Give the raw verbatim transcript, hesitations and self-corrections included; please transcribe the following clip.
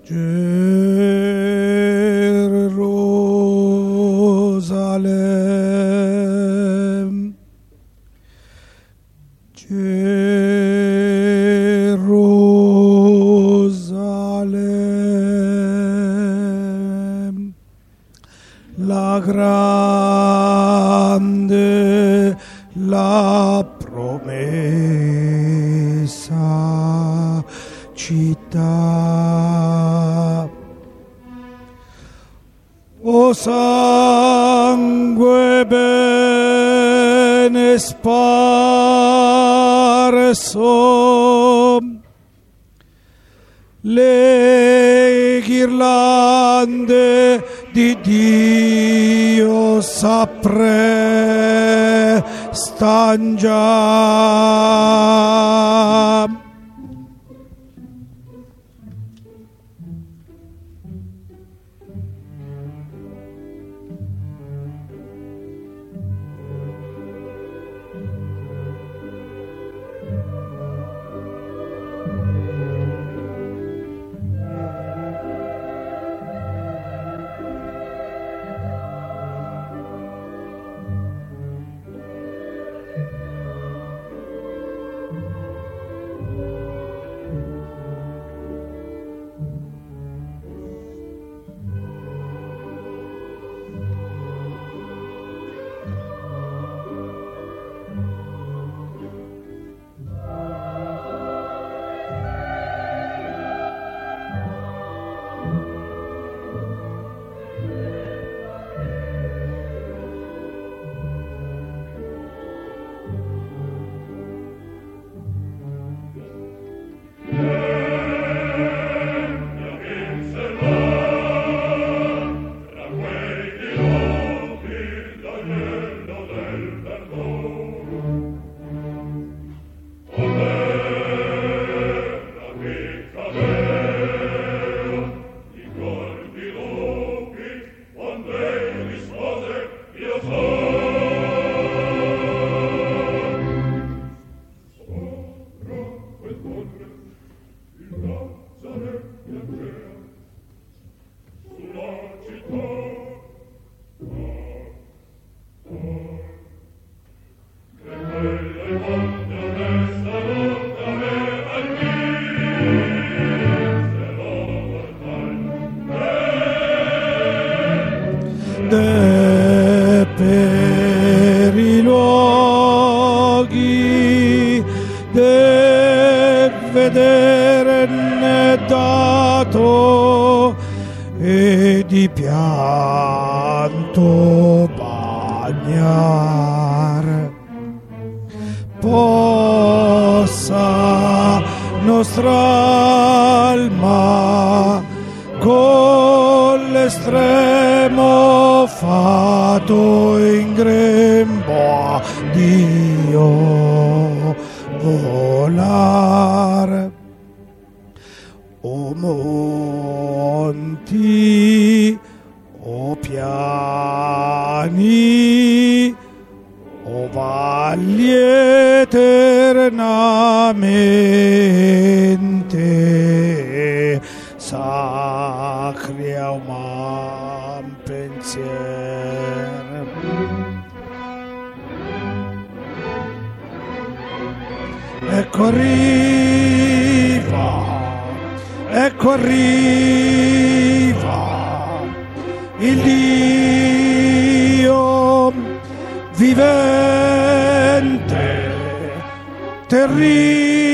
Gerusalem, Gerusalem, la grande, la promessa città. O sangue bene sparso, le ghirlande di Dio s'apprestan già. De per i luoghi de vederne dato e di pianto bagnar possa nostra alma con l'estremo fato in grembo a Dio volar. O monti, o piani, o valli eternamente sacri a uman pensier. Ecco arriva, ecco arriva il Dio vivente, terribile,